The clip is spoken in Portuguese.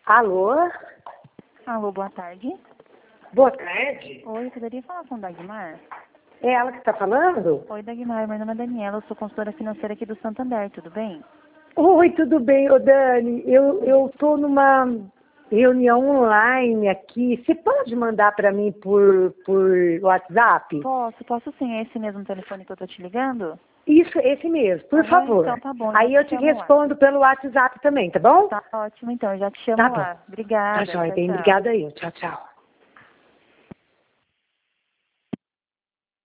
Alô? Alô, boa tarde. Boa tarde. Oi, eu poderia falar com Dagmar? É ela que está falando? Oi, Dagmar, meu nome é Daniela, eu sou consultora financeira aqui do Santander, tudo bem? Oi, tudo bem, ô Dani? Eu tô numa reunião online aqui. Você pode mandar para mim por WhatsApp? Posso sim, é esse mesmo telefone que eu tô te ligando? Isso, esse mesmo, por Aham, favor. então tá bom, Aí já eu te te chamo lá. respondo pelo WhatsApp também, tá bom? Tá ótimo, então, eu já te chamo Tá bom. lá. Tá Obrigada, joia, tchau, bem, tchau. obrigada aí. Tchau, tchau.